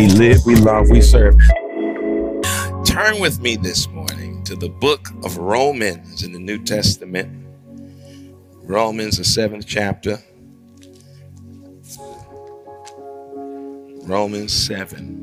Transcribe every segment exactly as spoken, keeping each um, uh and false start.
We live, we love, we serve. Turn with me this morning to the book of Romans in the New Testament. Romans, the seventh chapter. Romans seven.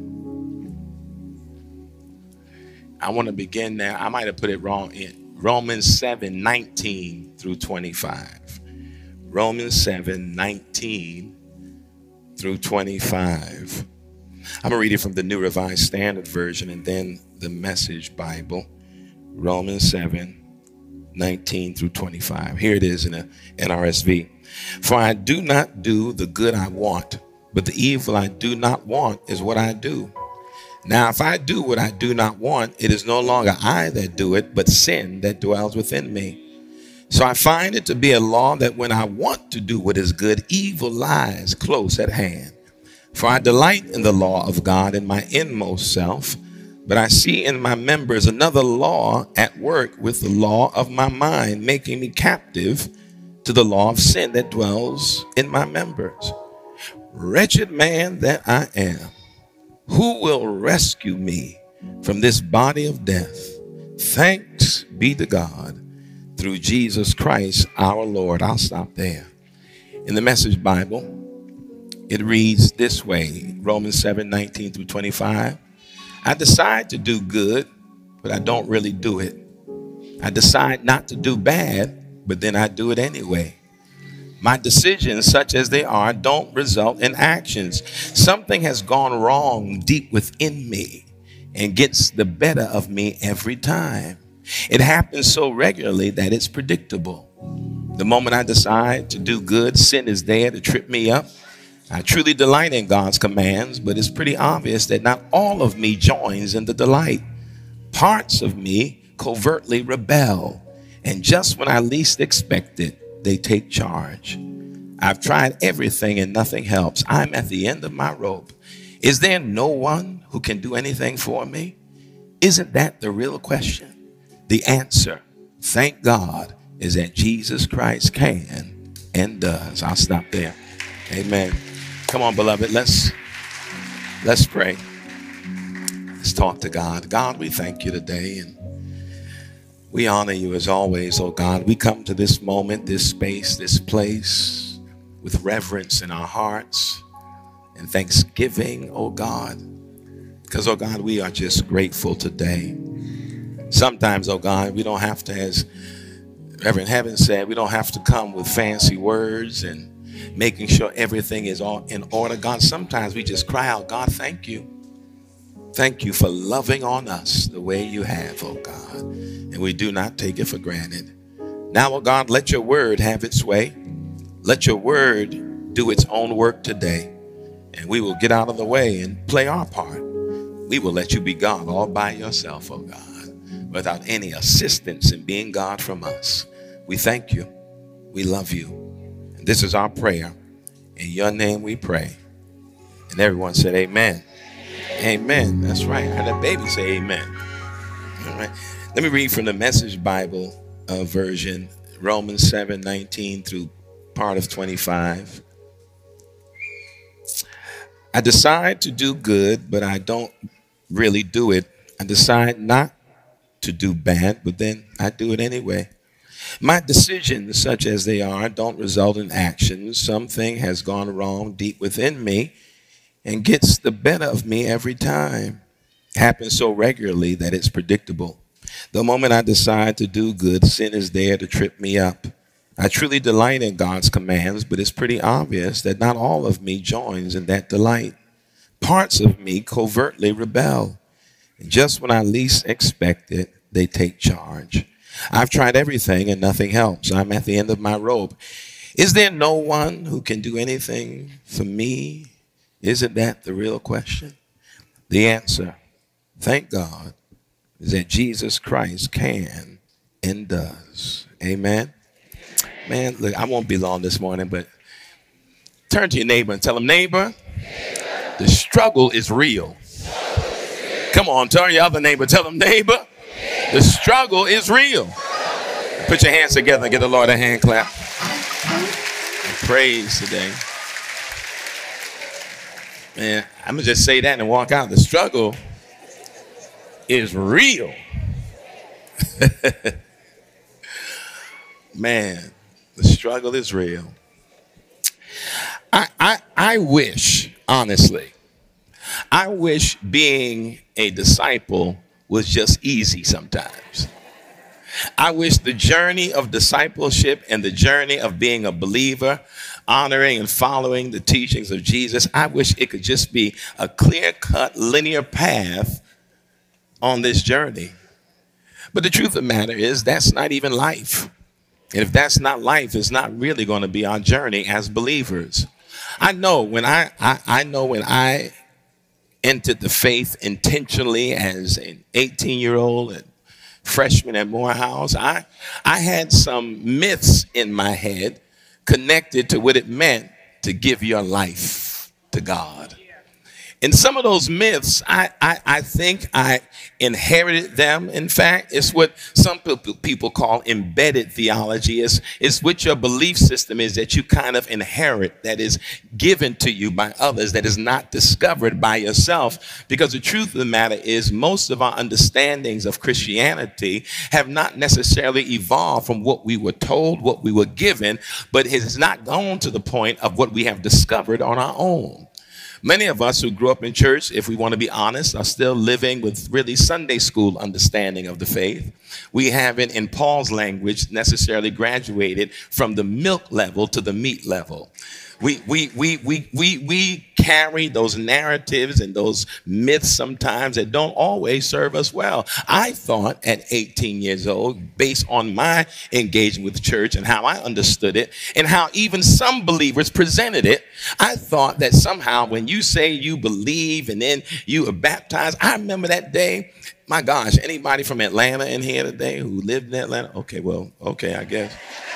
I want to begin there. I might have put it wrong in Romans seven, nineteen through twenty-five. Romans seven, nineteen through twenty-five. I'm going to read it from the New Revised Standard Version and then the Message Bible. Romans seven, nineteen through twenty-five. Here it is in a N R S V. For I do not do the good I want, but the evil I do not want is what I do. Now, if I do what I do not want, it is no longer I that do it, but sin that dwells within me. So I find it to be a law that when I want to do what is good, evil lies close at hand. For I delight in the law of God in my inmost self, but I see in my members another law at work with the law of my mind, making me captive to the law of sin that dwells in my members. Wretched man that I am, who will rescue me from this body of death? Thanks be to God through Jesus Christ our Lord. I'll stop there. In the Message Bible, it reads this way, Romans seven, nineteen through twenty-five. I decide to do good, but I don't really do it. I decide not to do bad, but then I do it anyway. My decisions, such as they are, don't result in actions. Something has gone wrong deep within me and gets the better of me every time. It happens so regularly that it's predictable. The moment I decide to do good, sin is there to trip me up. I truly delight in God's commands, but it's pretty obvious that not all of me joins in the delight. Parts of me covertly rebel, and just when I least expect it, they take charge. I've tried everything and nothing helps. I'm at the end of my rope. Is there no one who can do anything for me? Isn't that the real question? The answer, thank God, is that Jesus Christ can and does. I'll stop there. Amen. Come on, beloved, let's let's pray. Let's talk to God. God, we thank you today, and we honor you as always, oh God. We come to this moment, this space, this place with reverence in our hearts and thanksgiving, oh God, because, oh God, we are just grateful today. Sometimes, oh God, we don't have to, as Reverend Heaven said, we don't have to come with fancy words and making sure everything is all in order. God, sometimes we just cry out, God, thank you. Thank you for loving on us the way you have, oh God. And we do not take it for granted. Now, oh God, let your word have its way. Let your word do its own work today. And we will get out of the way and play our part. We will let you be God all by yourself, oh God, without any assistance in being God from us. We thank you. We love you. And this is our prayer. In your name we pray. And everyone said amen. Amen. That's right. I heard that baby say amen. All right. Let me read from the Message Bible uh, version, Romans seven, nineteen through part of twenty-five. I decide to do good, but I don't really do it. I decide not to do bad, but then I do it anyway. My decisions, such as they are, don't result in actions. Something has gone wrong deep within me and gets the better of me every time. It happens so regularly that it's predictable. The moment I decide to do good, sin is there to trip me up. I truly delight in God's commands, but it's pretty obvious that not all of me joins in that delight. Parts of me covertly rebel. And just when I least expect it, they take charge. I've tried everything and nothing helps. I'm at the end of my rope. Is there no one who can do anything for me? Isn't that the real question? The answer, thank God, is that Jesus Christ can and does. Amen. Man, look, I won't be long this morning, but turn to your neighbor and tell him, neighbor, neighbor. The struggle is real. Struggle is real. Come on, turn your other neighbor, tell him, neighbor, neighbor. The struggle is real. Put your hands together and give the Lord a hand clap. Praise today. And I'm going to just say that and walk out. The struggle is real. Man, the struggle is real. I, I, I wish, honestly, I wish being a disciple was just easy sometimes. I wish the journey of discipleship and the journey of being a believer, honoring and following the teachings of Jesus, I wish it could just be a clear-cut, linear path on this journey. But the truth of the matter is that's not even life. And if that's not life, it's not really going to be our journey as believers. I know when I, I, I know when I entered the faith intentionally as an eighteen-year-old and freshman at Morehouse, I, I had some myths in my head connected to what it meant to give your life to God. And some of those myths, I, I, I think I inherited them. In fact, it's what some people call embedded theology. It's, it's what your belief system is that you kind of inherit, that is given to you by others, that is not discovered by yourself. Because the truth of the matter is most of our understandings of Christianity have not necessarily evolved from what we were told, what we were given, but it has not gone to the point of what we have discovered on our own. Many of us who grew up in church, if we want to be honest, are still living with really Sunday school understanding of the faith. We haven't, in Paul's language, necessarily graduated from the milk level to the meat level. We, we, we, we, we, we carry those narratives and those myths sometimes that don't always serve us well. I thought at eighteen years old, based on my engagement with the church and how I understood it and how even some believers presented it, I thought that somehow when you say you believe and then you are baptized, I remember that day. My gosh, anybody from Atlanta in here today who lived in Atlanta? Okay, well, okay, I guess.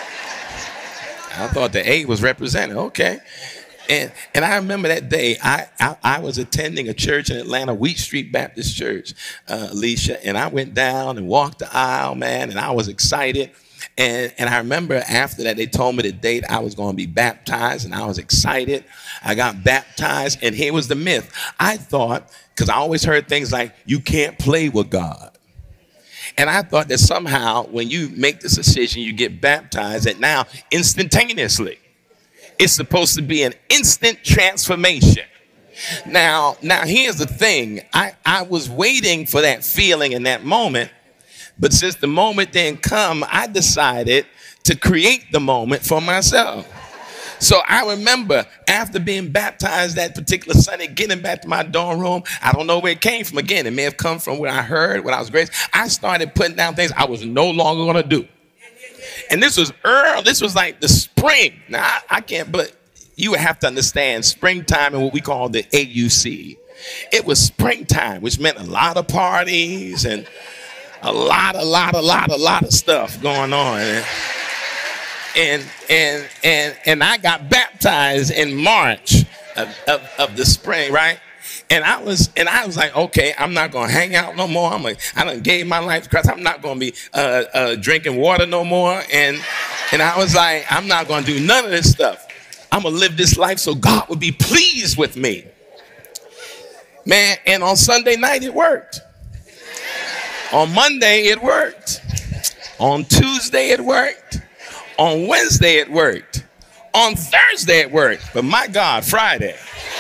I thought the A was represented. Okay. And and I remember that day, I, I, I was attending a church in Atlanta, Wheat Street Baptist Church, uh, Alicia, and I went down and walked the aisle, man, and I was excited. And, and I remember after that, they told me the date I was going to be baptized, and I was excited. I got baptized, and here was the myth. I thought, because I always heard things like, you can't play with God. And I thought that somehow when you make this decision, you get baptized, that now instantaneously, it's supposed to be an instant transformation. Now, now here's the thing. I, I was waiting for that feeling in that moment. But since the moment didn't come, I decided to create the moment for myself. So I remember after being baptized that particular Sunday, getting back to my dorm room, I don't know where it came from. Again, it may have come from where I heard, when I was raised. I started putting down things I was no longer going to do. And this was early. This was like the spring. Now, I, I can't, but you would have to understand springtime and what we call the A U C. It was springtime, which meant a lot of parties and a lot, a lot, a lot, a lot of stuff going on. And, And and and and I got baptized in March of, of, of the spring, right? And I was and I was like, okay, I'm not gonna hang out no more. I'm like, I done gave my life to Christ. I'm not gonna be uh, uh, drinking water no more. And and I was like, I'm not gonna do none of this stuff. I'm gonna live this life so God would be pleased with me, man. And on Sunday night it worked. On Monday it worked. On Tuesday it worked. On Wednesday, it worked. On Thursday, it worked. But my God, Friday.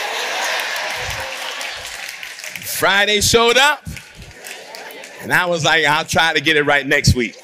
Friday showed up. And I was like, I'll try to get it right next week.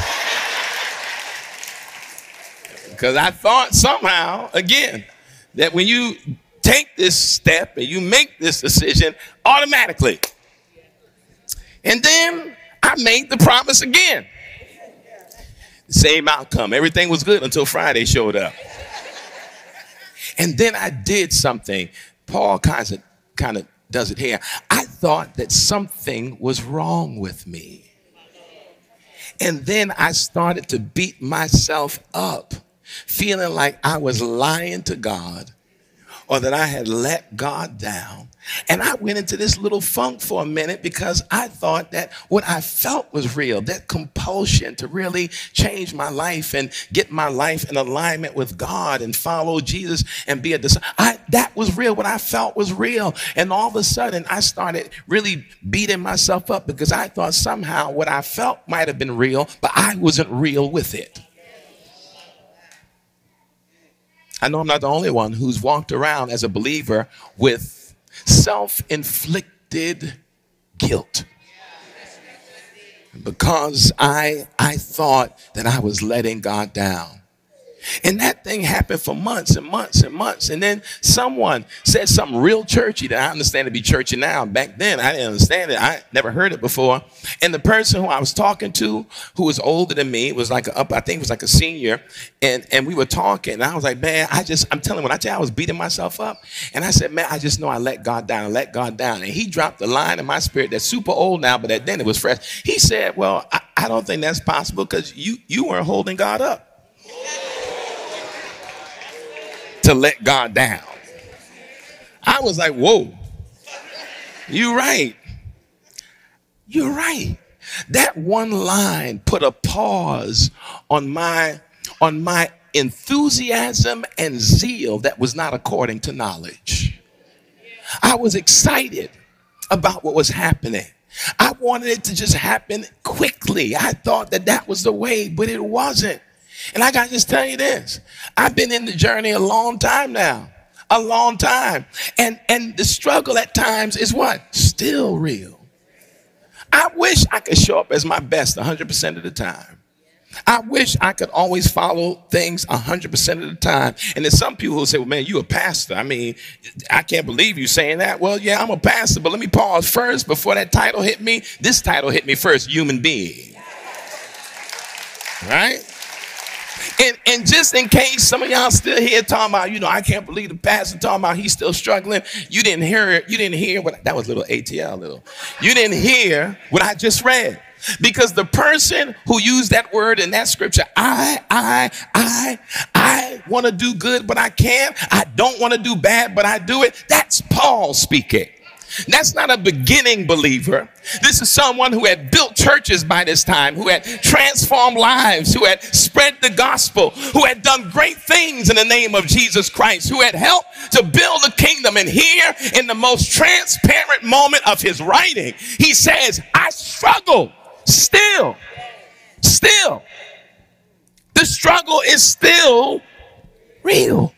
Because I thought somehow, again, that when you take this step and you make this decision automatically. And then I made the promise again. Same outcome. Everything was good until Friday showed up. And then I did something. Paul kind of kind of does it here. I thought that something was wrong with me. And then I started to beat myself up, feeling like I was lying to God or that I had let God down. And I went into this little funk for a minute because I thought that what I felt was real, that compulsion to really change my life and get my life in alignment with God and follow Jesus and be a disciple. I, that was real. What I felt was real. And all of a sudden, I started really beating myself up because I thought somehow what I felt might have been real, but I wasn't real with it. I know I'm not the only one who's walked around as a believer with self-inflicted guilt because I I thought that I was letting God down. And that thing happened for months and months and months. And then someone said something real churchy that I understand to be churchy now. Back then, I didn't understand it. I never heard it before. And the person who I was talking to, who was older than me, was like a, up, I think it was like a senior. And, and we were talking. And I was like, man, I just, I'm telling you, when I tell you I was beating myself up. And I said, man, I just know I let God down. I let God down. And he dropped the line in my spirit that's super old now, but that then it was fresh. He said, well, I, I don't think that's possible because you, you weren't holding God up to let God down. I was like, whoa, you're right. You're right. That one line put a pause on my, on my enthusiasm and zeal that was not according to knowledge. I was excited about what was happening. I wanted it to just happen quickly. I thought that that was the way, but it wasn't. And I got to just tell you this. I've been in the journey a long time now. A long time. And, and the struggle at times is what? Still real. I wish I could show up as my best one hundred percent of the time. I wish I could always follow things one hundred percent of the time. And there's some people who say, well, man, you a pastor. I mean, I can't believe you saying that. Well, yeah, I'm a pastor, but let me pause first before that title hit me. This title hit me first, human being. Right? And, and just in case some of y'all still here talking about, you know, I can't believe the pastor talking about he's still struggling. You didn't hear it. You didn't hear what, that was a little A T L little. You didn't hear what I just read. Because the person who used that word in that scripture, I, I, I, I want to do good, but I can't. I don't want to do bad, but I do it. That's Paul speaking. That's not a beginning believer. This is someone who had built churches by this time, who had transformed lives, who had spread the gospel, who had done great things in the name of Jesus Christ, who had helped to build a kingdom. And here, in the most transparent moment of his writing, he says, I struggle still, still. The struggle is still real.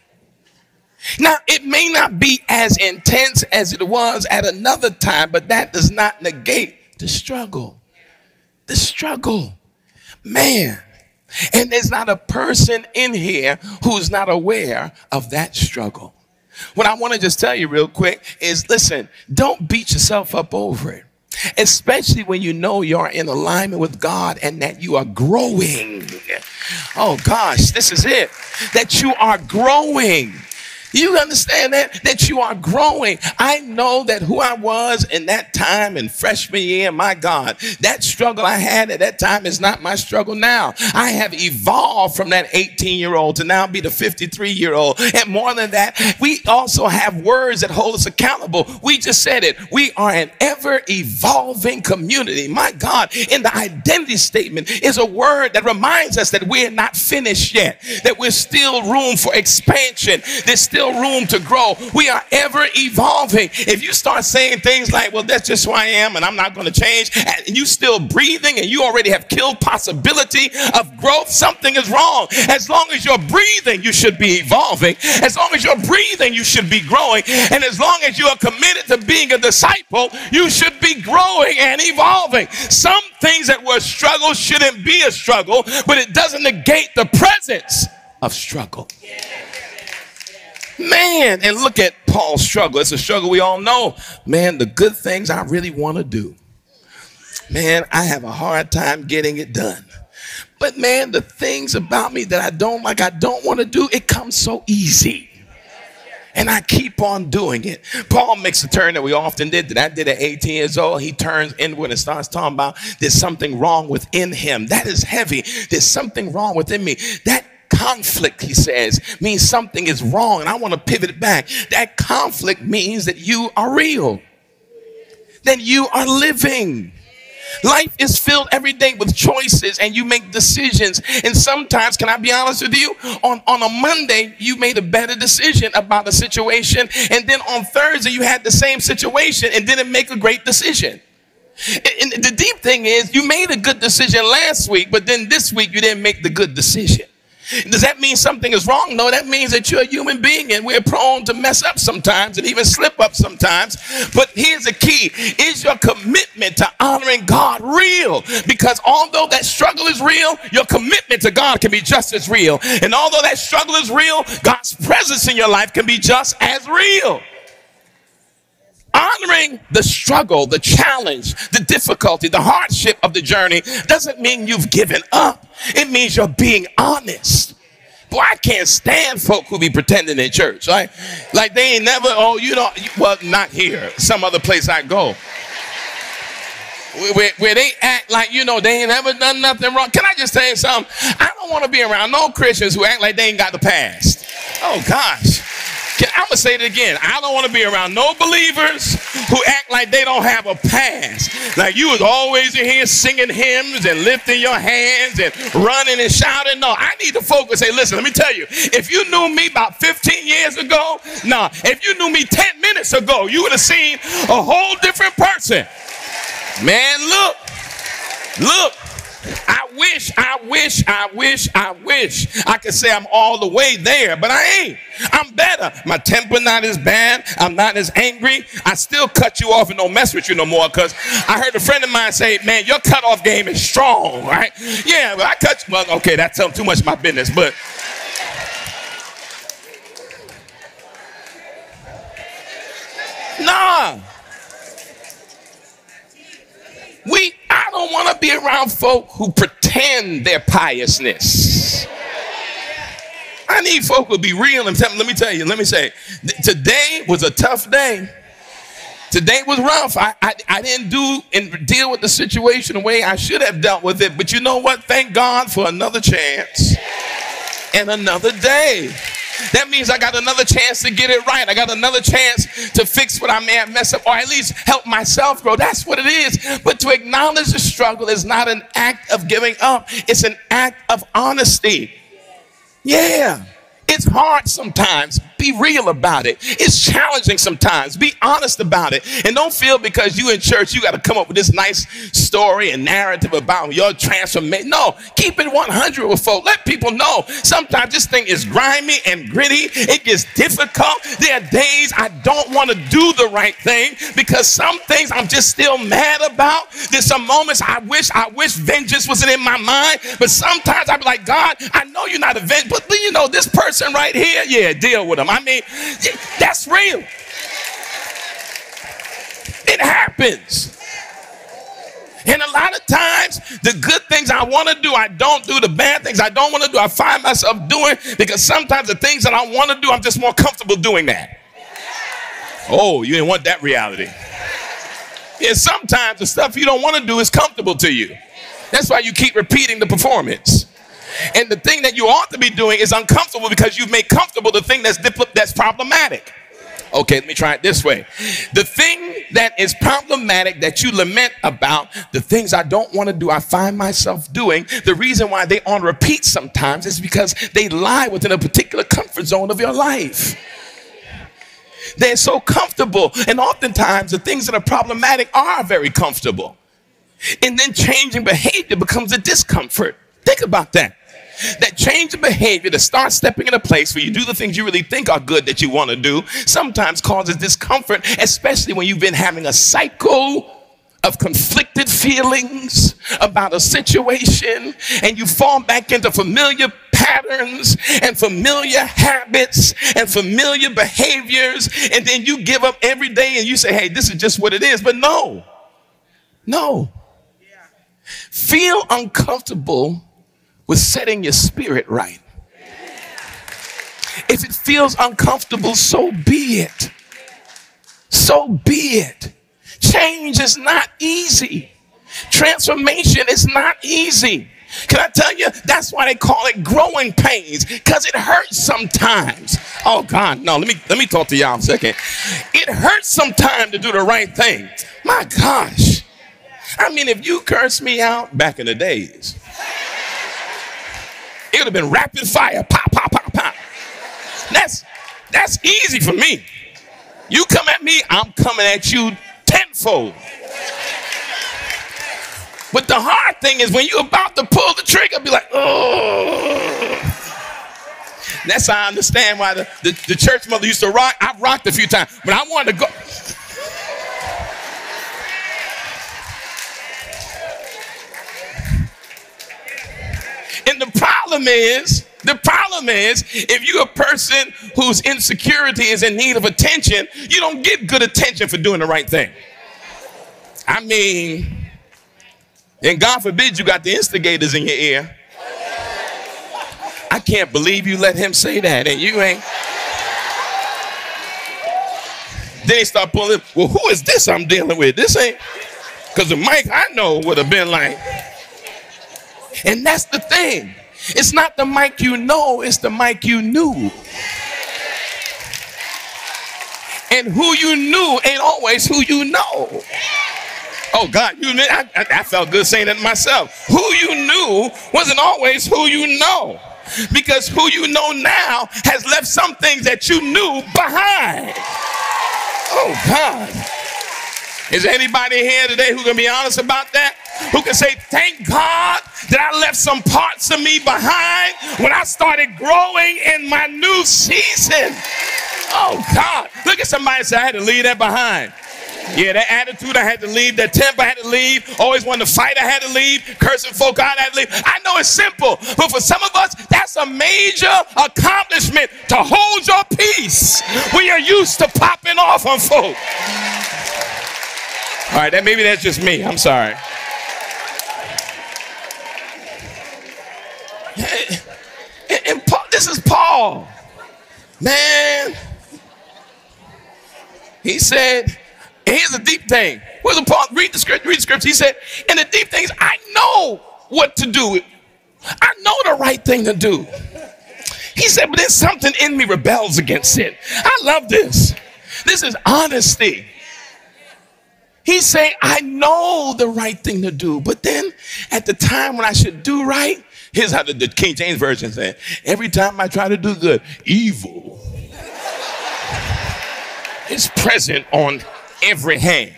Now, it may not be as intense as it was at another time, but that does not negate the struggle. The struggle. Man. And there's not a person in here who's not aware of that struggle. What I want to just tell you real quick is, listen, don't beat yourself up over it. Especially when you know you're in alignment with God and that you are growing. Oh, gosh, this is it. That you are growing. You understand that? That you are growing. I know that who I was in that time in freshman year, my God, that struggle I had at that time is not my struggle now. I have evolved from that eighteen-year-old to now be the fifty-three-year-old. And more than that, we also have words that hold us accountable. We just said it. We are an ever-evolving community. My God, in the identity statement is a word that reminds us that we're not finished yet, that we're still room for expansion. There's still room to grow. We are ever evolving. If you start saying things like, well, that's just who I am and I'm not going to change, and you still breathing and you already have killed possibility of growth, something is wrong. As long as you're breathing, you should be evolving. As long as you're breathing, you should be growing. And as long as you are committed to being a disciple, you should be growing and evolving. Some things that were struggles shouldn't be a struggle, but it doesn't negate the presence of struggle. Man, and look at Paul's struggle. It's a struggle we all know. Man, the good things I really want to do, man, I have a hard time getting it done. But man, the things about me that I don't like, I don't want to do, it comes so easy. And I keep on doing it. Paul makes a turn that we often did, that I did at eighteen years old. He turns inward and starts talking about there's something wrong within him. That is heavy. There's something wrong within me. That conflict, he says, means something is wrong. And I want to pivot it back. That conflict means that you are real, that you are living. Life is filled every day with choices, and you make decisions. And sometimes, can I be honest with you? On, on a Monday, you made a better decision about a situation. And then on Thursday, you had the same situation and didn't make a great decision. And, and the deep thing is, you made a good decision last week, but then this week you didn't make the good decision. Does that mean something is wrong? No, that means that you're a human being and we're prone to mess up sometimes and even slip up sometimes. But here's the key. Is your commitment to honoring God real? Because although that struggle is real, your commitment to God can be just as real. And although that struggle is real, God's presence in your life can be just as real. Honoring the struggle, the challenge, the difficulty, the hardship of the journey doesn't mean you've given up. It means you're being honest. Boy, I can't stand folk who be pretending in church, right? Like they ain't never, oh, you know, well, not here. Some other place I go. Where, where they act like, you know, they ain't ever done nothing wrong. Can I just tell you something? I don't want to be around no Christians who act like they ain't got the past. Oh, gosh. I'm going to say it again. I don't want to be around no believers who act like they don't have a past. Like you was always in here singing hymns and lifting your hands and running and shouting. No, I need to focus. Say, listen, let me tell you. If you knew me about fifteen years ago, no. If you knew me ten minutes ago, you would have seen a whole different person. Man, look. Look. I wish, I wish, I wish, I wish I could say I'm all the way there, but I ain't. I'm better. My temper not as bad. I'm not as angry. I still cut you off and don't mess with you no more because I heard a friend of mine say, man, your cutoff game is strong, right? Yeah, but I cut you. Well, okay, that's too much of my business, but nah. We, I don't want to be around folk who pretend their piousness. I need folk who be real and tell me, let me tell you, let me say, th- today was a tough day. Today was rough. I, I, I didn't do and deal with the situation the way I should have dealt with it. But you know what? Thank God for another chance and another day. That means I got another chance to get it right. I got another chance to fix what I may have messed up or at least help myself grow. That's what it is. But to acknowledge the struggle is not an act of giving up. It's an act of honesty. Yeah. It's hard sometimes. Be real about it. It's challenging sometimes. Be honest about it. And don't feel because you in church, you got to come up with this nice story and narrative about your transformation. No, keep it one hundred with folk. Let people know. Sometimes this thing is grimy and gritty. It gets difficult. There are days I don't want to do the right thing because some things I'm just still mad about. There's some moments I wish, I wish vengeance wasn't in my mind. But sometimes I be like, God, I know you're not a vengeance, but you know, this person right here, yeah, deal with them. I mean, that's real. It happens. And a lot of times, the good things I want to do, I don't do. The bad things I don't want to do, I find myself doing because sometimes the things that I want to do, I'm just more comfortable doing that. Oh, you didn't want that reality. Yeah, sometimes the stuff you don't want to do is comfortable to you. That's why you keep repeating the performance. And the thing that you ought to be doing is uncomfortable because you've made comfortable the thing that's dipl- that's problematic. Okay, let me try it this way. The thing that is problematic that you lament about, the things I don't want to do, I find myself doing, the reason why they on repeat sometimes is because they lie within a particular comfort zone of your life. They're so comfortable. And oftentimes the things that are problematic are very comfortable. And then changing behavior becomes a discomfort. Think about that. That change of behavior to start stepping in a place where you do the things you really think are good that you want to do sometimes causes discomfort, especially when you've been having a cycle of conflicted feelings about a situation and you fall back into familiar patterns and familiar habits and familiar behaviors, and then you give up every day and you say, hey, this is just what it is. But no, no. Feel uncomfortable with setting your spirit right. If it feels uncomfortable, so be it. So be it. Change is not easy. Transformation is not easy. Can I tell you, that's why they call it growing pains, because it hurts sometimes. Oh God, no, let me let me talk to y'all a second. It hurts sometimes to do the right thing. My gosh. I mean, if you cursed me out back in the days, it would have been rapid fire. Pop, pop, pop, pop. That's that's easy for me. You come at me, I'm coming at you tenfold. But the hard thing is when you're about to pull the trigger, be like, oh. That's how I understand why the, the, the church mother used to rock. I've rocked a few times, but I wanted to go. And the problem is, the problem is, if you're a person whose insecurity is in need of attention, you don't get good attention for doing the right thing. I mean, and God forbid you got the instigators in your ear. I can't believe you let him say that, and you ain't. Then they start pulling, well, who is this I'm dealing with? This ain't, because the mic I know would have been like. And that's the thing. It's not the mic you know, it's the mic you knew. And who you knew ain't always who you know. Oh God, you I, I, I felt good saying that myself. Who you knew wasn't always who you know. Because who you know now has left some things that you knew behind. Oh God. Is there anybody here today who can be honest about that? Who can say, thank God that I left some parts of me behind when I started growing in my new season? Oh God. Look at somebody and say, I had to leave that behind. Yeah, that attitude I had to leave, that temper I had to leave, always wanted to fight I had to leave, cursing folk out I had to leave. I know it's simple, but for some of us, that's a major accomplishment to hold your peace when you're used to popping off on folk. All right, that maybe that's just me. I'm sorry. And, and Paul, this is Paul. Man. He said, and here's the deep thing. Where's the Paul? Read the script, read the scripts. He said, and the deep things, I know what to do. I know the right thing to do. He said, but there's something in me rebels against it. I love this. This is honesty. He's saying, I know the right thing to do, but then at the time when I should do right, here's how the, the King James Version said, every time I try to do good, evil is present on every hand.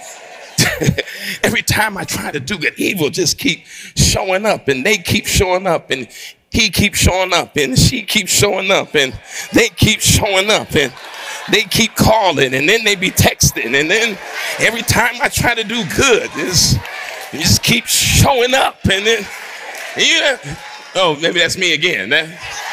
Every time I try to do good, evil just keep showing up, and they keep showing up, and he keeps showing up, and she keeps showing up, and they keep showing up, and they keep calling, and then they be texting, and then every time I try to do good, this you just keep showing up, and then yeah. Oh, maybe that's me again. That,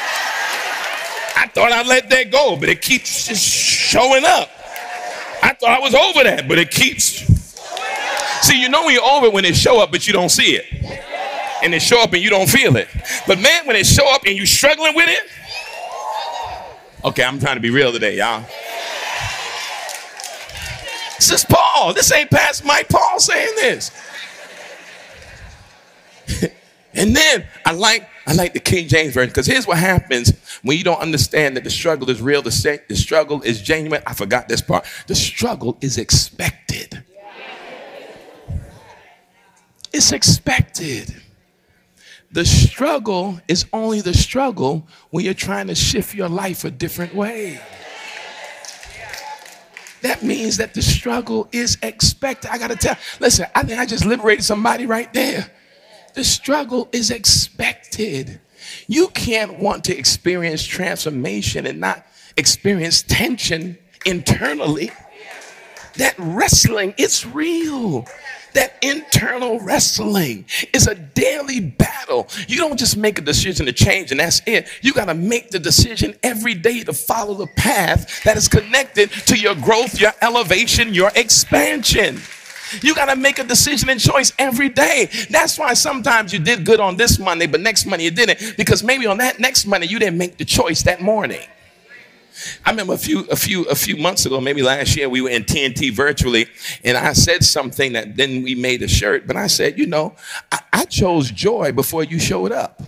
I thought I let that go, but it keeps just showing up. I thought I was over that, but it keeps. See, you know when you're over it when it show up, but you don't see it. And it show up and you don't feel it. But man, when it show up and you struggling with it. Okay, I'm trying to be real today, y'all. This is Paul. This ain't Pastor Mike Paul saying this. And then I like I like the King James Version, because here's what happens when you don't understand that the struggle is real, the, the struggle is genuine. I forgot this part. The struggle is expected. It's expected. The struggle is only the struggle when you're trying to shift your life a different way. That means that the struggle is expected. I got to tell, listen, I think I just liberated somebody right there. The struggle is expected. You can't want to experience transformation and not experience tension internally. That wrestling, it's real. That internal wrestling is a daily battle. You don't just make a decision to change and that's it. You got to make the decision every day to follow the path that is connected to your growth, your elevation, your expansion. You got to make a decision and choice every day. That's why sometimes you did good on this Monday, but next Monday you didn't, because maybe on that next Monday you didn't make the choice that morning. I remember a few, a few, a few months ago, maybe last year, we were in T N T virtually, and I said something that then we made a shirt. But I said, you know, I, I chose joy before you showed up.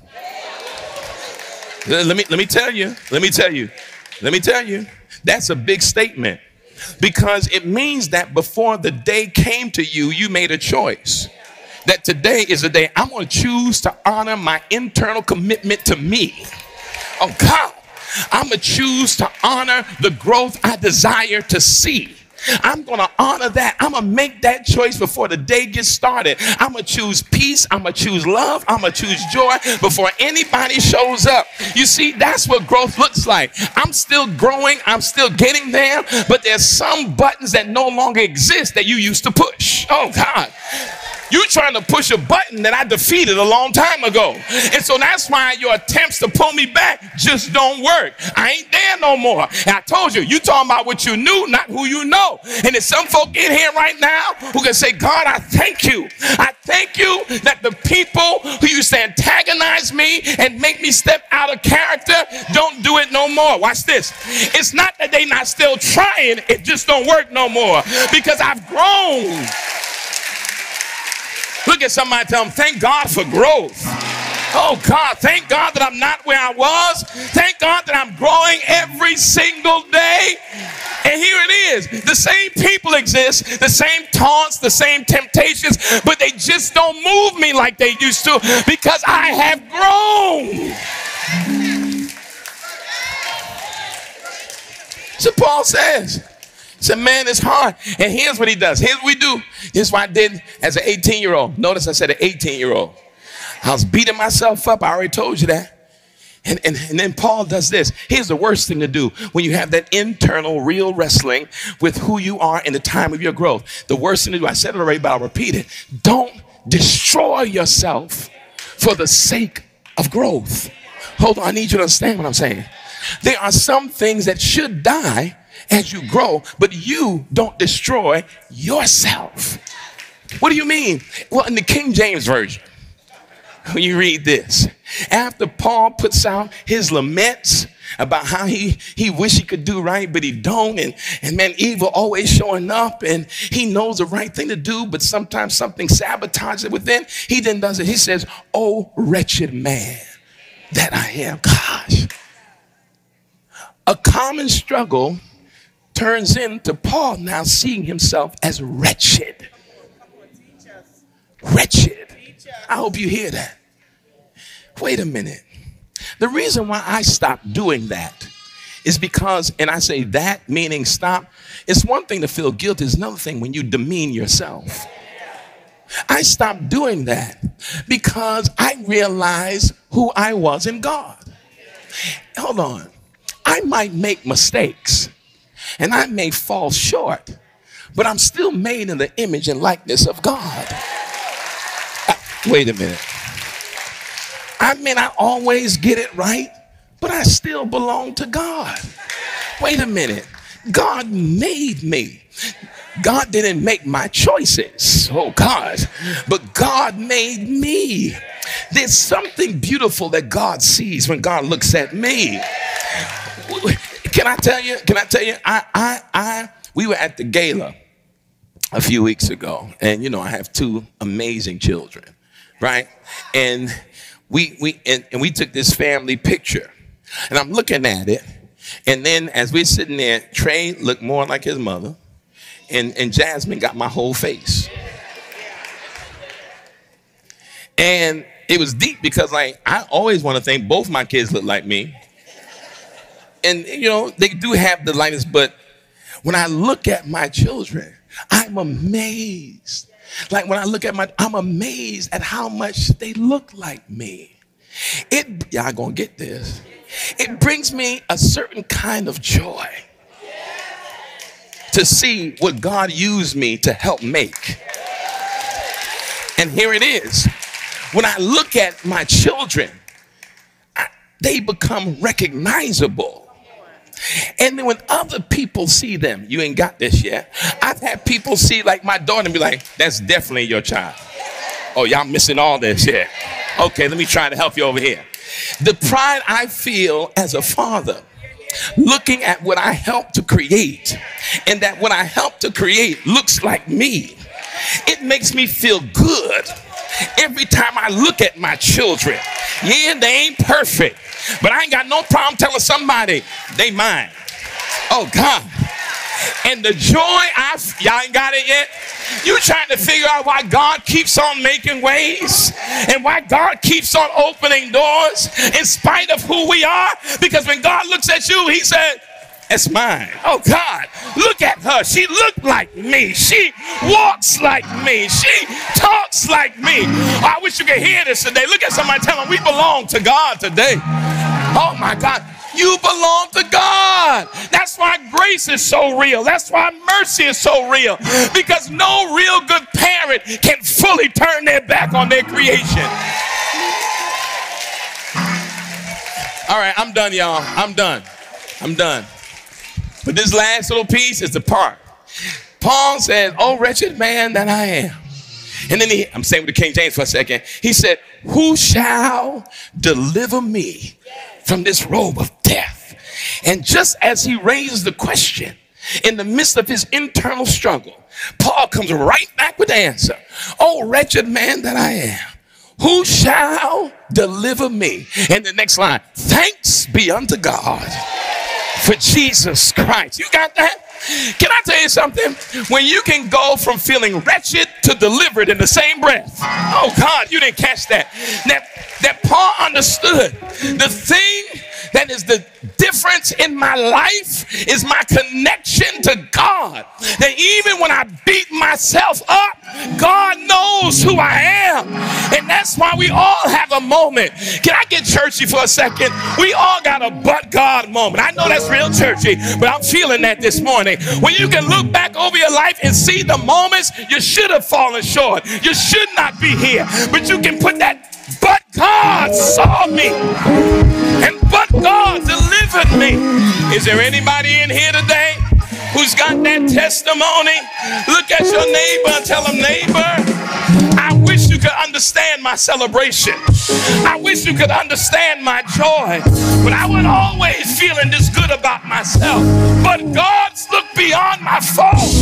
Let me let me tell you. Let me tell you. Let me tell you. That's a big statement, because it means that before the day came to you, you made a choice. That today is the day I'm going to choose to honor my internal commitment to me. Oh God. I'm going to choose to honor the growth I desire to see. I'm going to honor that. I'm going to make that choice before the day gets started. I'm going to choose peace. I'm going to choose love. I'm going to choose joy before anybody shows up. You see, that's what growth looks like. I'm still growing. I'm still getting there. But there's some buttons that no longer exist that you used to push. Oh, God. You're trying to push a button that I defeated a long time ago. And so that's why your attempts to pull me back just don't work. I ain't there no more. And I told you, you talking about what you knew, not who you know. And there's some folk in here right now who can say, God, I thank you. I thank you that the people who used to antagonize me and make me step out of character don't do it no more. Watch this. It's not that they not still trying. It just don't work no more, because I've grown. Look at somebody, tell them, thank God for growth. Oh God, thank God that I'm not where I was. Thank God that I'm growing every single day. And here it is. The same people exist, the same taunts, the same temptations, but they just don't move me like they used to, because I have grown. So Paul says, he said, man, it's hard. And here's what he does. Here's what we do. Here's what I did as an eighteen-year-old. Notice I said an eighteen-year-old. I was beating myself up. I already told you that. And, and, and then Paul does this. Here's the worst thing to do when you have that internal real wrestling with who you are in the time of your growth. The worst thing to do, I said it already, but I'll repeat it. Don't destroy yourself for the sake of growth. Hold on, I need you to understand what I'm saying. There are some things that should die as you grow, but you don't destroy yourself. What do you mean? Well, in the King James Version, when you read this, after Paul puts out his laments about how he he wish he could do right, but he don't, and, and man, evil always showing up, and he knows the right thing to do, but sometimes something sabotages it within, he then does it. He says, oh, wretched man that I am. Gosh. A common struggle turns into Paul now seeing himself as wretched. Wretched. I hope you hear that. Wait a minute. The reason why I stopped doing that is because, and I say that meaning stop, it's one thing to feel guilty, it's another thing when you demean yourself. I stopped doing that because I realized who I was in God. Hold on. I might make mistakes and I may fall short, but I'm still made in the image and likeness of God. Uh, wait a minute. I may not always get it right, but I still belong to God. Wait a minute. God made me. God didn't make my choices. Oh God. But God made me. There's something beautiful that God sees when God looks at me. Can I tell you? Can I tell you? I, I, I, we were at the gala a few weeks ago, and you know I have two amazing children, right? And we, we, and, and we took this family picture, and I'm looking at it, and then as we're sitting there, Trey looked more like his mother, and and Jasmine got my whole face, and it was deep because like I always want to think both my kids look like me. And, you know, they do have the likeness, but when I look at my children, I'm amazed. Like when I look at my, I'm amazed at how much they look like me. It, y'all gonna get this. It brings me a certain kind of joy to see what God used me to help make. And here it is. When I look at my children, I, they become recognizable. And then when other people see them, you ain't got this yet. I've had people see like my daughter and be like, that's definitely your child. Oh, y'all missing all this, yeah. Okay, let me try to help you over here. The pride I feel as a father looking at what I helped to create, and that what I helped to create looks like me, it makes me feel good every time I look at my children. Yeah, they ain't perfect, but I ain't got no problem telling somebody they mine. Oh God. And the joy I, y'all ain't got it yet? You trying to figure out why God keeps on making ways and why God keeps on opening doors in spite of who we are? Because when God looks at you, he said, that's mine. Oh God, look at her. She looked like me. She walks like me. She talks like me. Oh, I wish you could hear this today. Look at somebody, tell them we belong to God today. Oh my God. You belong to God. That's why grace is so real. That's why mercy is so real. Because no real good parent can fully turn their back on their creation. All right, I'm done, y'all. I'm done. I'm done. But this last little piece is the part. Paul said, oh, wretched man that I am. And then he, I'm saying with the King James for a second, he said, who shall deliver me from this robe of death? And just as he raised the question in the midst of his internal struggle, Paul comes right back with the answer. Oh, wretched man that I am, who shall deliver me? And the next line, thanks be unto God for Jesus Christ. You got that? Can I tell you something? When you can go from feeling wretched to delivered in the same breath. Oh God, you didn't catch that. That, that Paul understood the thing that is the difference in my life is my connection to God. That even when I beat myself up, God knows who I am. And that's why we all have a moment. Can I get churchy for a second? We all got a but God moment. I know that's real churchy, but I'm feeling that this morning. When you can look back over your life and see the moments you should have fallen short. You should not be here, but you can put that but God saw me and but God delivered me. Is there anybody in here today who's got that testimony? Look at your neighbor and tell them, neighbor, I wish you could understand my celebration. I wish you could understand my joy, but I wasn't always feeling this good about myself. But God's looked beyond my faults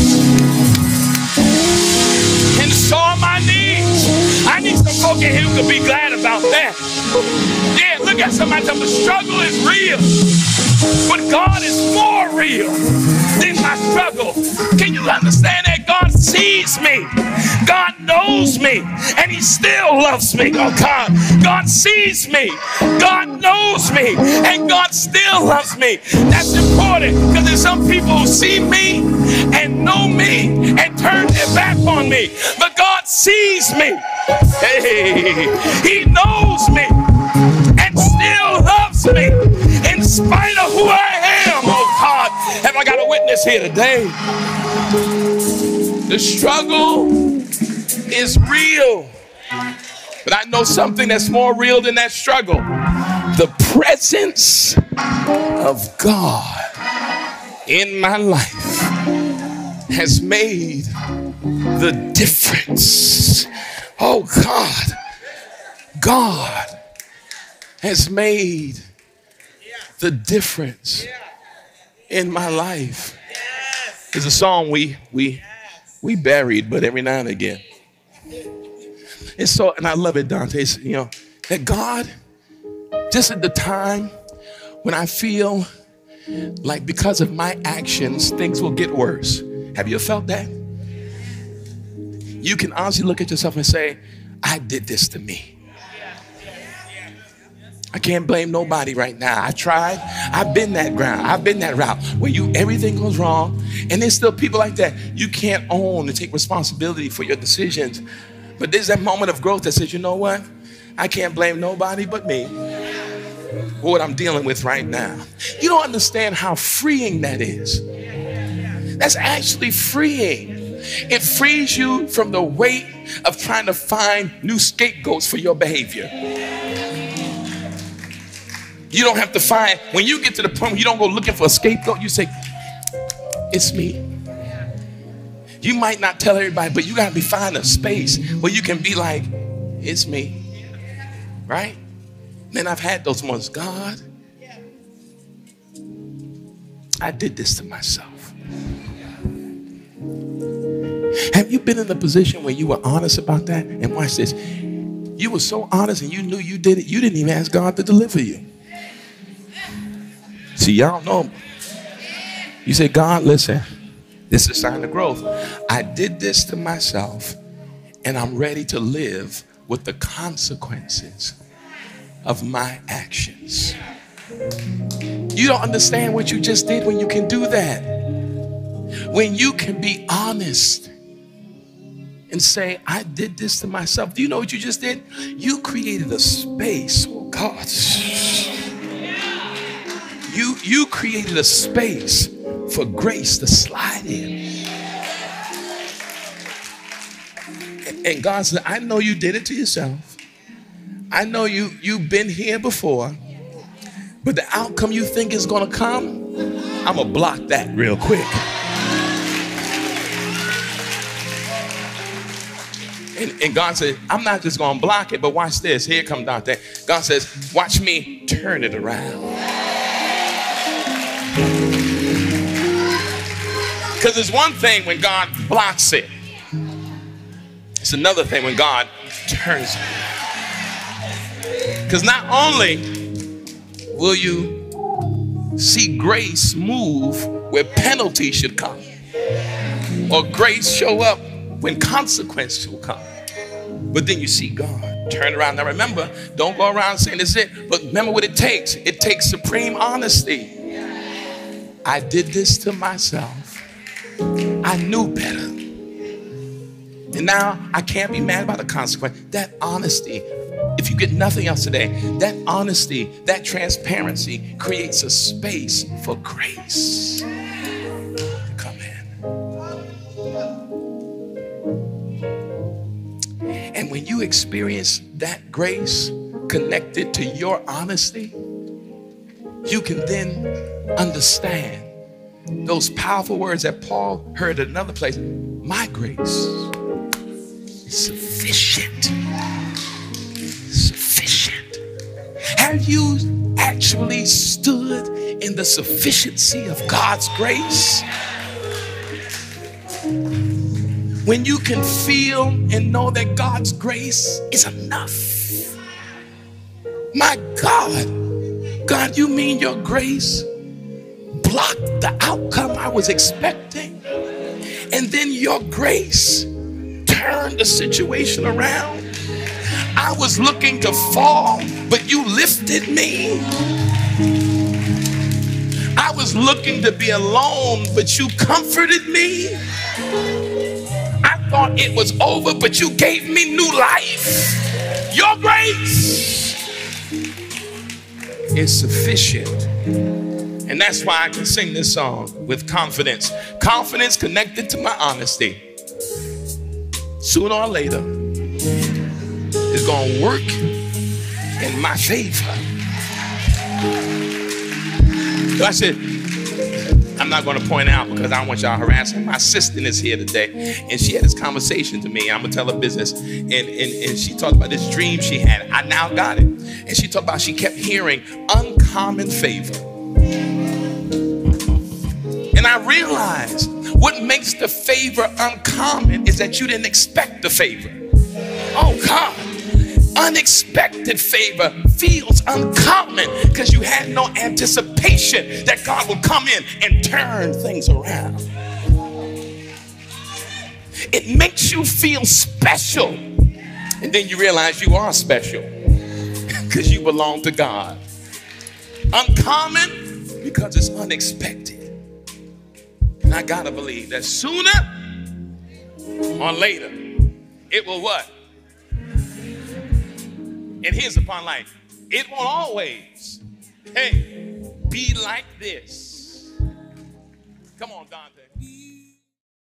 and saw my needs. I need some folk in here who could be glad about that. Yeah, look at somebody, tell them the struggle is real, but God is more real than my struggle. Can you understand that? God sees me, God knows me, and he still loves me. Oh God, God sees me, God knows me, and God still loves me. That's important, because there's some people who see me and know me and turn their back on me, but God sees me. Hey, he knows me and still loves me in spite of who I am. Oh God, have I got a witness here today? The struggle is real, but I know something that's more real than that struggle. The presence of God in my life has made the difference. Oh God, God has made the difference in my life. There's a song we we we buried, but every now and again. It's so, and I love it, Dante. It's, you know, that God, just at the time when I feel like because of my actions, things will get worse. Have you felt that? You can honestly look at yourself and say, I did this to me. I can't blame nobody right now. I tried. I've been that ground. I've been that route where you everything goes wrong. And there's still people like that. You can't own and take responsibility for your decisions. But there's that moment of growth that says, you know what? I can't blame nobody but me for what I'm dealing with right now. You don't understand how freeing that is. That's actually freeing. It frees you from the weight of trying to find new scapegoats for your behavior. You don't have to find, when you get to the point where you don't go looking for a scapegoat, you say, it's me. You might not tell everybody, but you got to be finding a space where you can be like, it's me. Right? Then I've had those moments. God, I did this to myself. Have you been in a position where you were honest about that? And watch this. You were so honest and you knew you did it. You didn't even ask God to deliver you. See, y'all know. You say, God, listen, this is a sign of growth. I did this to myself and I'm ready to live with the consequences of my actions. You don't understand what you just did when you can do that. When you can be honest and say, I did this to myself. Do you know what you just did? You created a space. Oh, God. You, you created a space for grace to slide in. And, and God said, I know you did it to yourself. I know you, you've been here before. But the outcome you think is going to come, I'm going to block that real quick. And, and God said, I'm not just going to block it, but watch this. Here it comes Dante. God says, watch me turn it around. Because it's one thing when God blocks it. It's another thing when God turns it. Because not only will you see grace move where penalty should come, or grace show up when consequence will come, but then you see God turn around. Now remember, don't go around saying this is it, but remember what it takes. It takes supreme honesty. I did this to myself. I knew better. And now I can't be mad about the consequence. That honesty, if you get nothing else today, that honesty, that transparency creates a space for grace to come in. And when you experience that grace connected to your honesty, you can then understand those powerful words that Paul heard at another place. My grace is sufficient. Sufficient. Have you actually stood in the sufficiency of God's grace? When you can feel and know that God's grace is enough. My God, God, you mean your grace blocked the outcome I was expecting? And then your grace turned the situation around. I was looking to fall, but you lifted me. I was looking to be alone, but you comforted me. I thought it was over, but you gave me new life. Your grace is sufficient. And that's why I can sing this song with confidence. Confidence connected to my honesty. Sooner or later, it's going to work in my favor. So I said, I'm not going to point out because I don't want y'all harassing. My assistant is here today, and she had this conversation to me. I'm going to tell her business. And, and, and she talked about this dream she had. I now got it. And she talked about she kept hearing uncommon favor. And I realized what makes the favor uncommon is that you didn't expect the favor. Oh, God. Unexpected favor feels uncommon because you had no anticipation that God would come in and turn things around. It makes you feel special. And then you realize you are special because you belong to God. Uncommon because it's unexpected. And I gotta believe that sooner or later, it will what? And here's upon life. It won't always, hey, be like this. Come on, Dante.